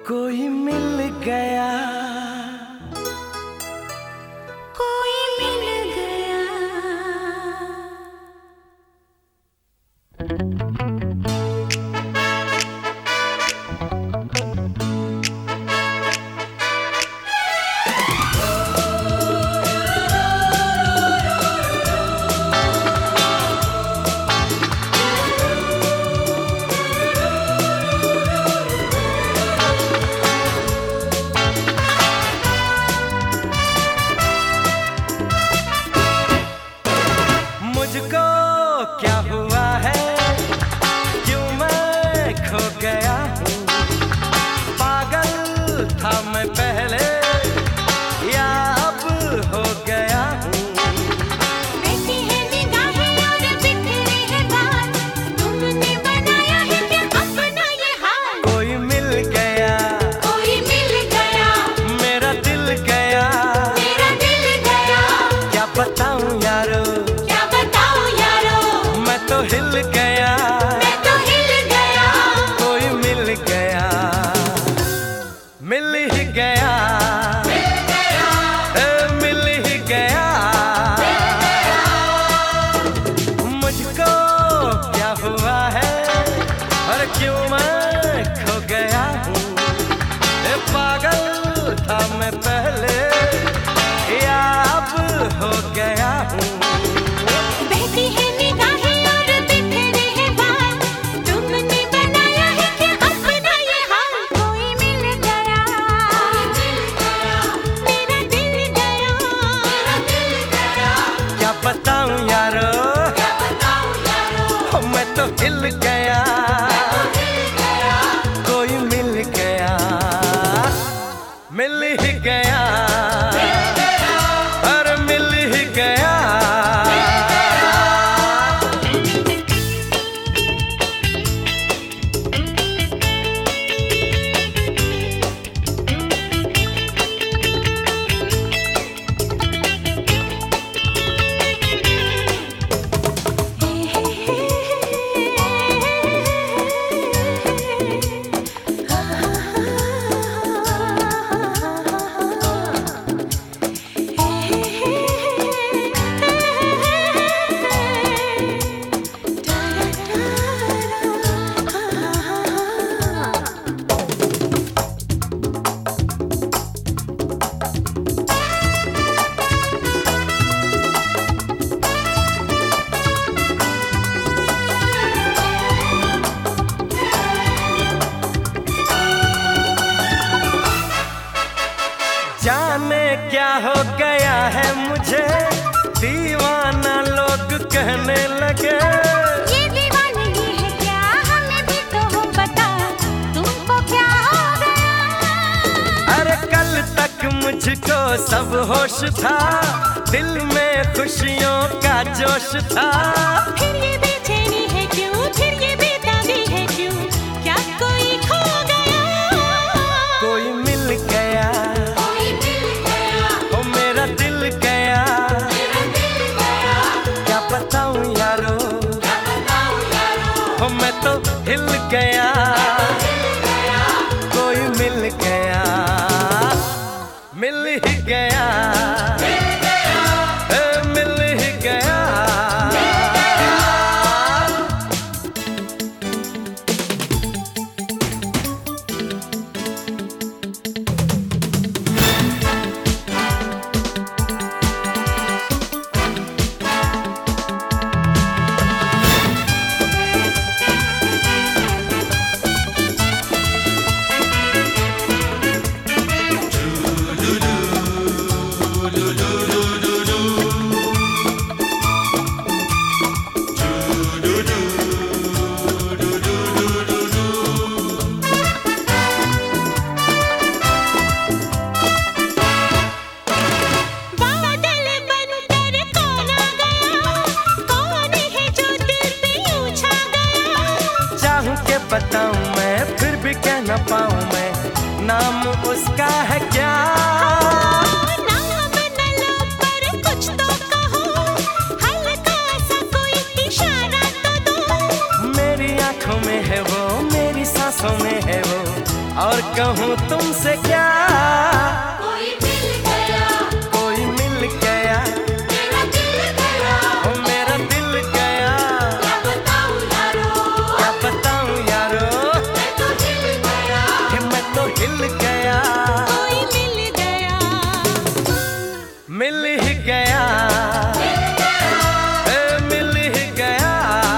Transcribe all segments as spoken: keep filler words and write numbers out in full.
कोई मिल गया, कोई मिल गया। मुझको क्या हुआ है, क्यों मैं खो गया हूँ। पागल था मैं पहले, या अब हो गया हूँ। बैठी है निगाहें और बिखरी है बात, तुमने बनाया है क्या अपना ये हाल। कोई मिल गया, कोई मिल गया, मेरा दिल गया, मेरा दिल गया। क्या बताऊँ यारो, क्या बताऊं यारो, मैं तो हिल गया। मैं तो हिल गया। कोई मिल गया, मिल ही गया, ए, मिल ही गया। मुझको क्या हुआ है और क्यों मैं खो गया हूँ। ए, पागल था मैं पहले, या अब हो गया हूँ। बहती है निगाहें और बिखरी है बात, तुमने बनाया है क्या अपना ये हाल। कोई मिल गया, मेरा दिल गया, मेरा दिल गया। क्या बताऊँ यारो, क्या बताऊं यारो, मैं तो हिल गया। कोई मिल गया, मिल ही गया, और मिल ही गया। जाने क्या हो गया है मुझे, दीवाना लोग कहने लगे। ये दीवानगी है क्या, हमें भी तो हो बता, तुमको क्या हो गया। अरे कल तक मुझको सब होश था, दिल में खुशियों का जोश था। फिर ये बेचैनी है क्यों, फिर ये बेताबी है क्यों, क्या कोई खो गया। कोई मिल गया, कोई मिल गया, ओ मेरा दिल गया। मेरा दिल गया। क्या बताऊँ यारो, क्या बताऊं यारो, ओ मैं तो हिल गया। कोई मिल गया, मिल ही गया, ए, मिल ही गया। बादल बनकर कौन आ गया, कौन है जो दिल पे यूं छा गया। चाहूं के बताऊं मैं, फिर भी कह न पाऊं मैं, नाम उसका है क्या। नाम न लो पर कुछ तो कहो, हल्का सा कोई इशारा तो दो। मेरी आंखों में है वो, मेरी सांसों में है वो, और कहूँ तुमसे क्या, कोई मिल गया, कोई मिल गया, मेरा दिल गया, ओ मेरा दिल गया। क्या बताऊं यारो, क्या बताऊं यारो, मैं तो हिल गया, कि मैं तो हिल गया। कोई मिल गया, मिल ही गया, ए मिल ही गया।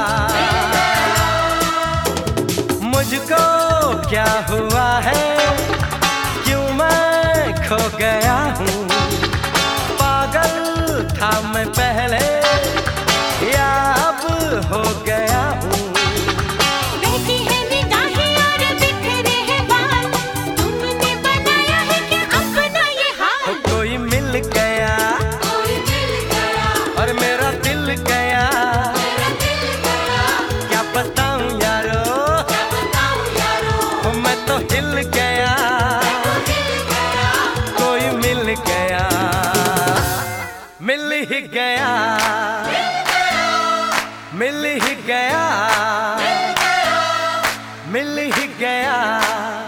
मुझको क्या हुआ है, क्यों मैं खो गया हूँ। पागल था मैं पहले, या अब हो गया हूँ। बहती है निगाहें और बिखरे हैं बाल, तुमने बनाया है क्या अपना ये हाल। हो कोई मिल गया, कोई मिल गया, और मेरा दिल गया। मेरा दिल गया, क्या बताऊं यारो, क्या बताऊं यारो, हो मैं तो हिल गया। तो हिल गया, कोई मिल गया, मिल ही गया, मिल ही गया, मिल ही गया।